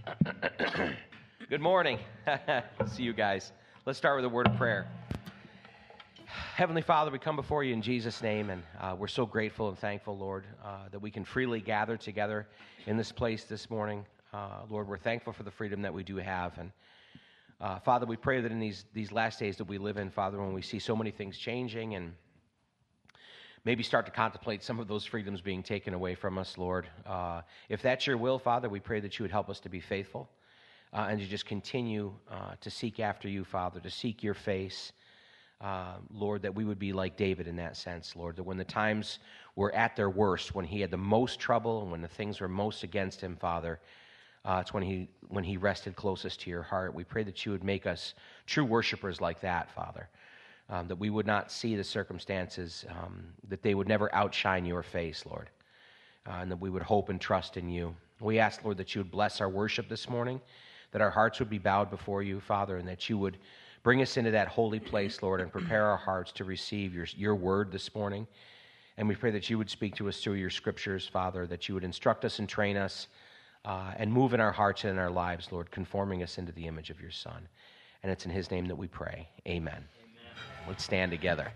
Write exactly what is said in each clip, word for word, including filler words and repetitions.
Good morning. See you guys. Let's start with a word of prayer. Heavenly Father, we come before you in Jesus' name, and uh, we're so grateful and thankful, Lord, uh, that we can freely gather together in this place this morning. Uh, Lord, we're thankful for the freedom that we do have. And uh, Father, we pray that in these, these last days that we live in, Father, when we see so many things changing and maybe start to contemplate some of those freedoms being taken away from us, Lord. Uh, if that's your will, Father, we pray that you would help us to be faithful uh, and to just continue uh, to seek after you, Father, to seek your face, uh, Lord, that we would be like David in that sense, Lord, that when the times were at their worst, when he had the most trouble and when the things were most against him, Father, uh, it's when he when he rested closest to your heart. We pray that you would make us true worshipers like that, Father. Um, that we would not see the circumstances, um, that they would never outshine your face, Lord, uh, and that we would hope and trust in you. We ask, Lord, that you would bless our worship this morning, that our hearts would be bowed before you, Father, and that you would bring us into that holy place, Lord, and prepare our hearts to receive your, your word this morning. And we pray that you would speak to us through your scriptures, Father, that you would instruct us and train us uh, and move in our hearts and in our lives, Lord, conforming us into the image of your Son. And it's in his name that we pray. Amen. Let's stand together.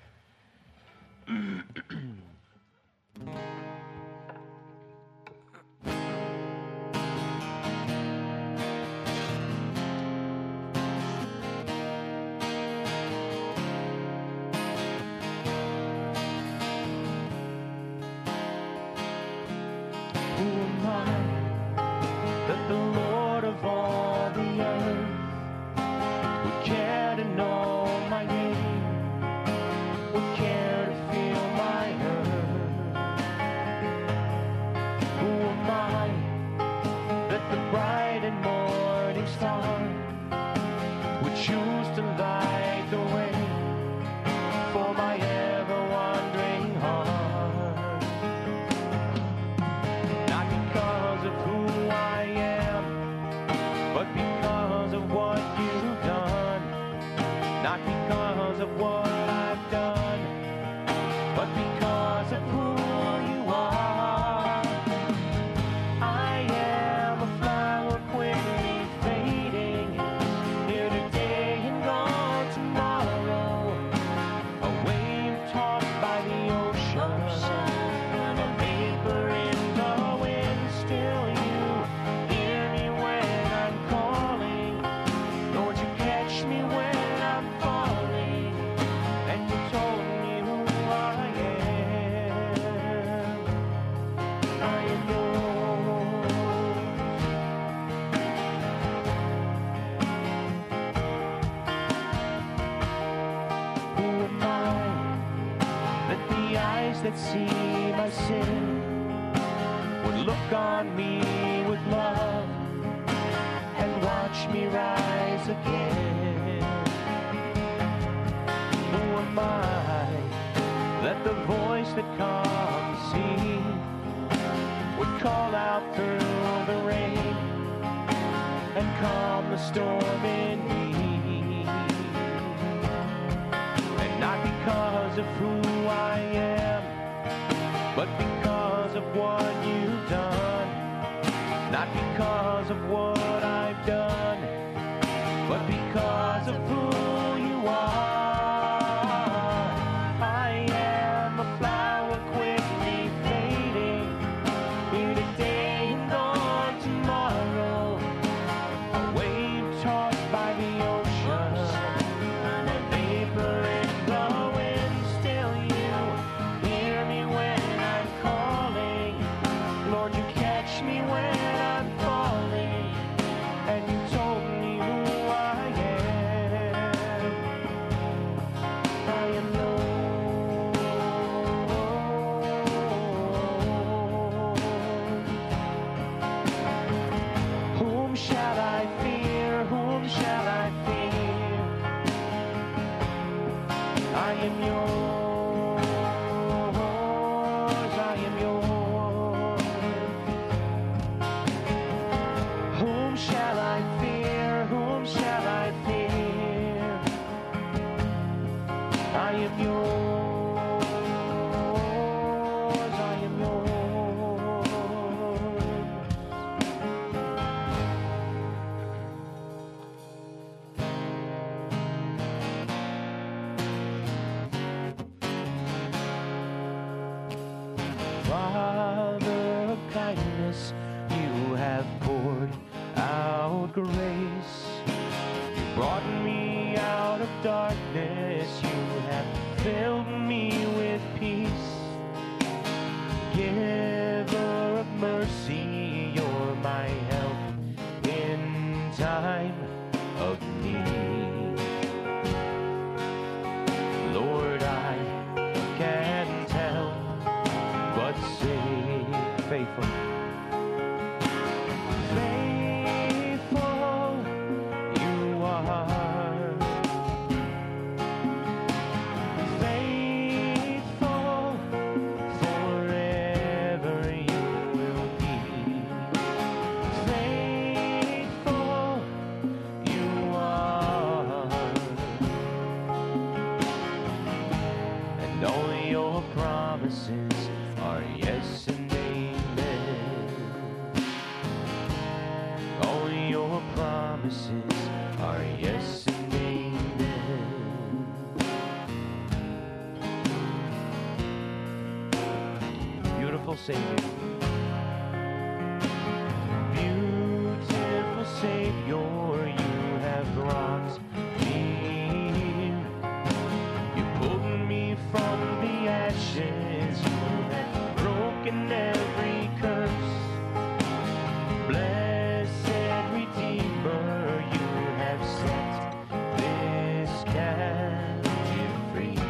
that see my sin would look on me with love and watch me rise again. Who am I that the voice that comes see would call out through the rain and calm the storm in me? And not because of who I am, but because of what you've done. Not because of what I've done, but because of who you are. I am a flower quickly fading, here today and gone tomorrow. A wave tossed by the ocean, a vapor in the wind. Still you hear me when I'm calling. Lord, you catch me when I'm falling, and you told me who I am. have poured out grace. You brought me out of darkness. You have filled me with peace. Giver of mercy, you're my help in time of need. Lord, I can't help but say, faithful, faithful you are, faithful forever you will be, faithful you are, and all your promises are yes and amen. All your promises are yes and amen. Beautiful Savior, beautiful Savior, you have brought me here. You pulled me from the ashes. You have broken every curse. Blessed Redeemer, you have set this captive free.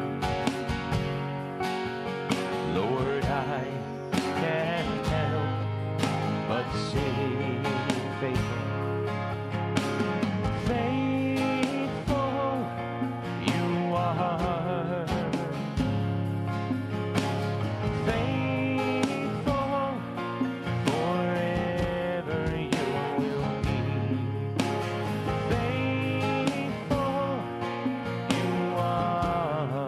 Lord, I can't help but say, faithful, faithful you are, faithful forever you will be, faithful you are.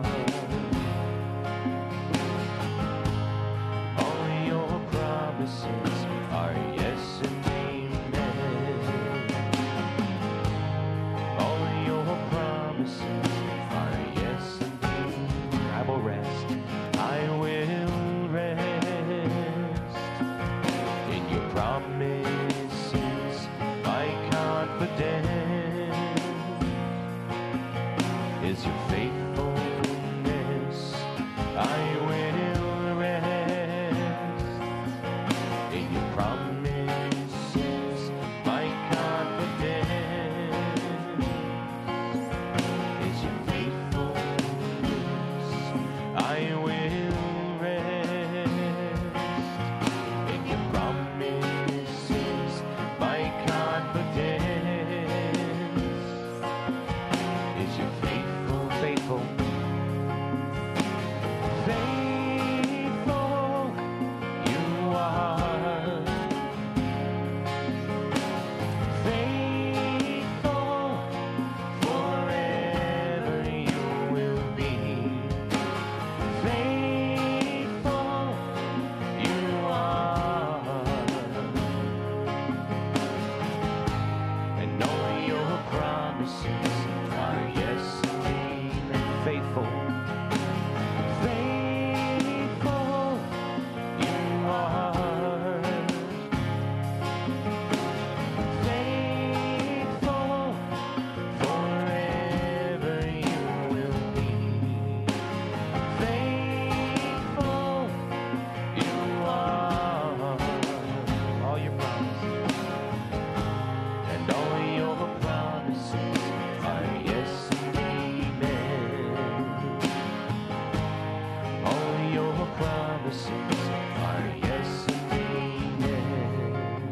All your promises are yes and amen. All your promises are yes and amen. I will rest. I will rest in your promises. My confidence is your faithfulness. I will rest in your promises. My confidence is your faithfulness. I will rest in your promises. My confidence is your faithful, faithful, faithful you are, faithful forever you will be, faithful you are, and all your promises are yes and amen. Faithful, faithful you are, faithful forever you will be, faithful you are. All your promises, and all your promises are yes and amen. All your promises are yes and amen.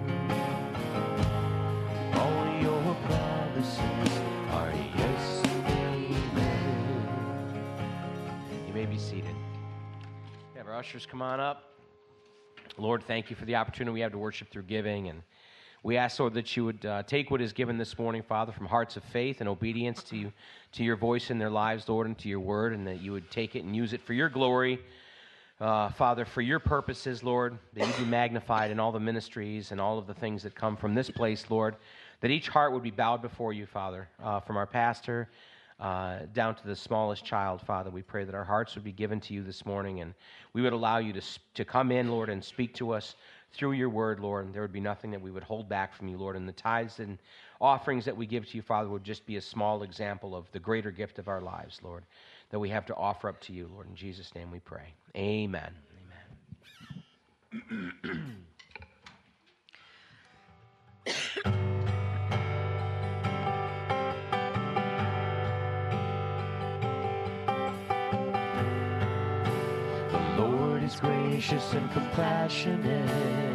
All your promises are yes and amen. You may be seated. Have our ushers come on up. Lord, thank you for the opportunity we have to worship through giving, and we ask, Lord, that you would uh, take what is given this morning, Father, from hearts of faith and obedience to you, to your voice in their lives, Lord, and to your word, and that you would take it and use it for your glory, uh, Father, for your purposes, Lord, that you be magnified in all the ministries and all of the things that come from this place, Lord, that each heart would be bowed before you, Father, uh, from our pastor uh, down to the smallest child, Father. We pray that our hearts would be given to you this morning, and we would allow you to, to come in, Lord, and speak to us through your word, Lord, and there would be nothing that we would hold back from you, Lord. And the tithes and offerings that we give to you, Father, would just be a small example of the greater gift of our lives, Lord, that we have to offer up to you, Lord. In Jesus' name we pray. Amen. Amen. The Lord is gracious and compassionate,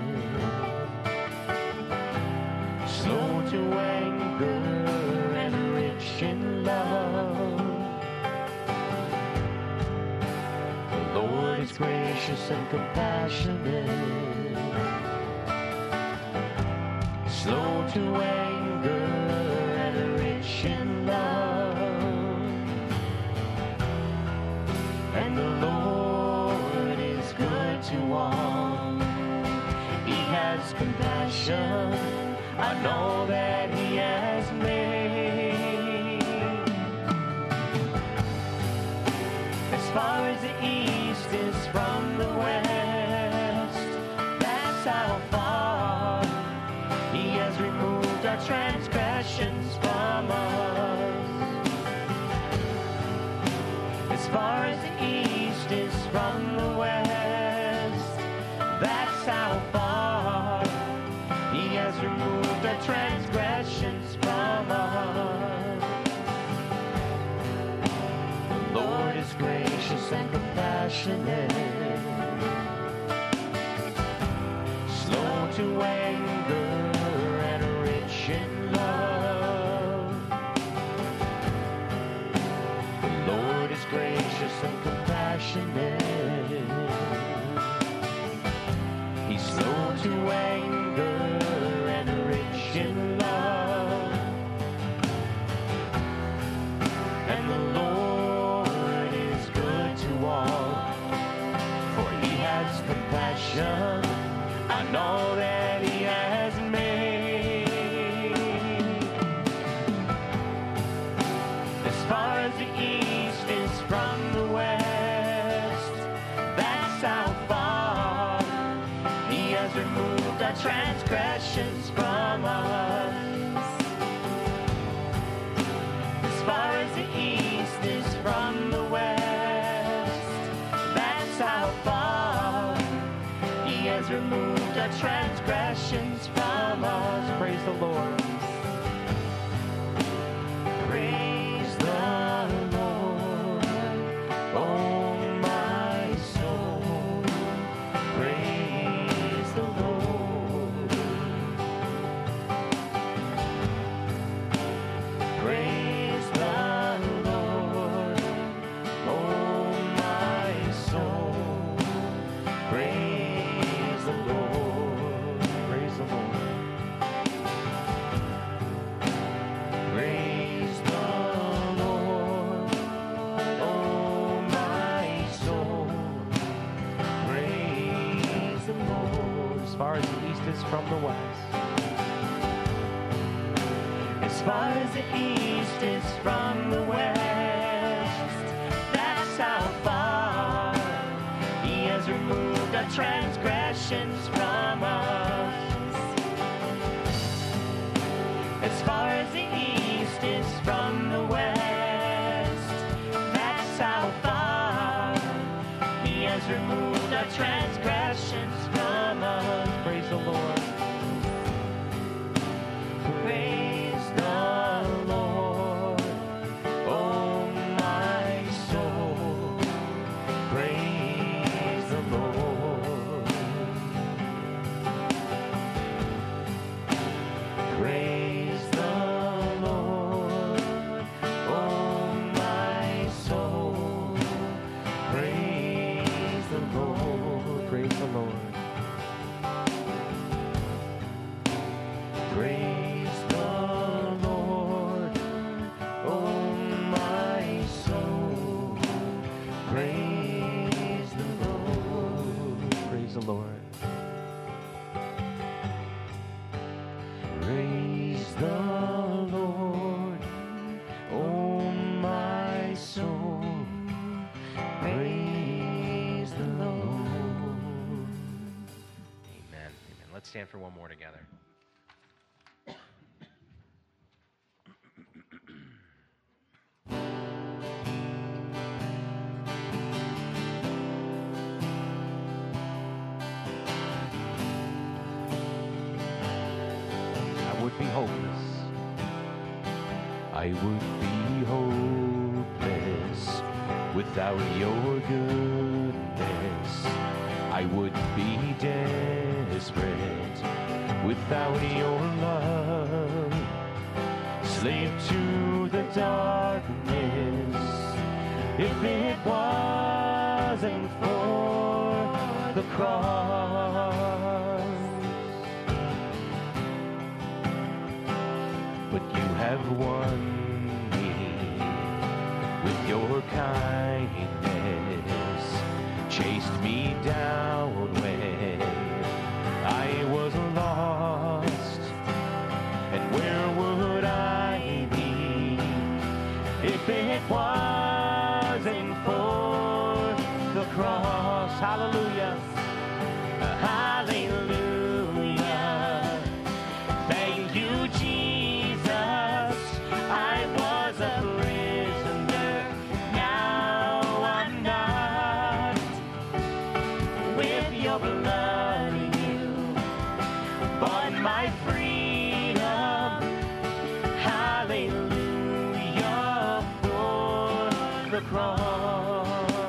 slow to anger and rich in love. The Lord is gracious and compassionate, slow to anger and rich in love. And the Lord is good to all. He has compassion on all that He has made. As far as the east is from the west, that's how far He has removed our transgressions from us. As far as the east is from the west, that's how far He has removed our transgressions from us. The Lord is gracious and compassionate, slow to anger and rich in love. The Lord is gracious and compassionate, He's slow to anger and rich in love. And the Lord is good to all, for He has compassion on all that He has made. As far as the east is from the west, that's how far He has removed our transgressions from us. As far as the east is from the west, that's how far He has removed our transgressions from us. Praise the Lord. Praise the Lord, oh my soul. Praise the Lord. Praise the Lord, oh my soul. Praise the Lord. Praise the Lord. Praise the Lord, oh my soul. Praise the Lord. As far as the east is from the west, As far as the east is from the west, that's how far He has removed our transgressions from us. As far as the east is from the west, that's how far He has removed our transgressions from us. Praise the Lord. Praise the Lord, oh my soul. Praise the Lord. Praise the Lord, oh my soul. Praise the Lord. praise the Lord. Praise the Lord, oh my soul. Praise the Lord. Praise the Lord. Praise the Lord, oh my soul. Praise the Lord. Amen. stand for one more together. I would be hopeless. I would be hopeless without your goodness. I would be desperate without your love. Slave to the darkness, if it wasn't for the cross. But you have won me with your kindness, chased me down when I was lost. And where would I be if it wasn't for the cross? Hallelujah. Hallelujah. Thank you, Jesus. I was a prisoner. Now I'm not. With your blood you bought my freedom. Hallelujah for the cross.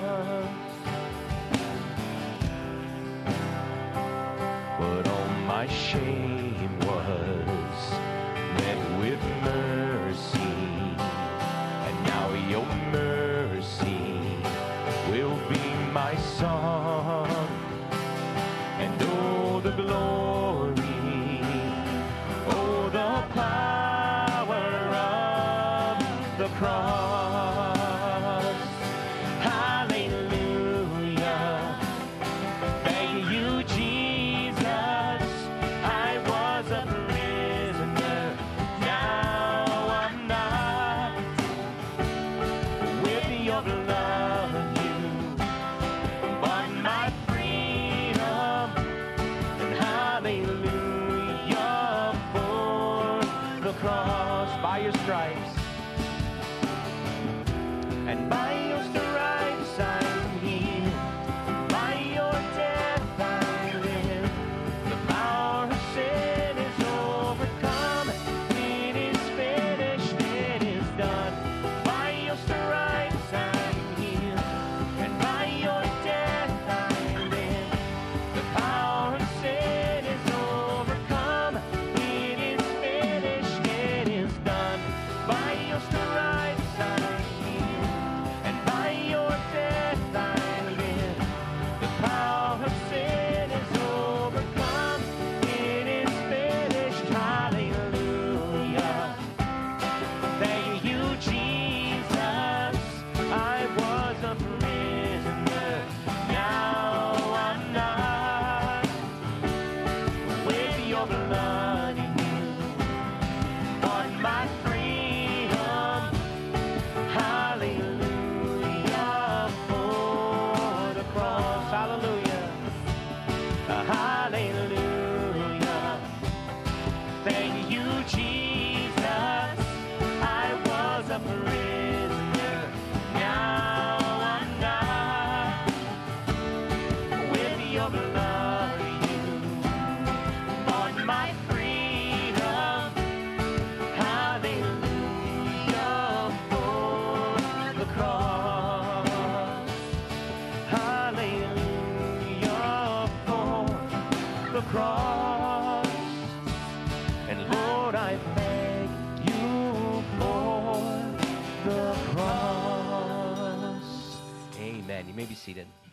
But all my shame was met with mercy, and now your mercy will be my song. And oh, the glory, oh, the power of the cross. Hallelujah. Thank you, Jesus. I was a prisoner. Now I'm not. With your blood, you bought my freedom. And hallelujah for the cross. By your stripes. And by your stripes I'm healed. By your death I live. The power of sin is overcome. It is finished, it is done. By your stripes I'm healed. And by your death I live. The power of sin is overcome. It is finished, it is done. By your stripes I'm healed. And by your death I live. The power of sin is overcome. It is finished. Hallelujah. Thank you, Jesus. I was a prisoner. Now I'm not. With your blood you bought my freedom. Hallelujah for the cross. Hallelujah. Hallelujah. Thank you, Jesus. I was a prisoner. Now I'm not. With your blood you bought my freedom. Hallelujah for the cross. Hallelujah for the cross. And Lord, I thank you for the cross. Amen. You may be seated.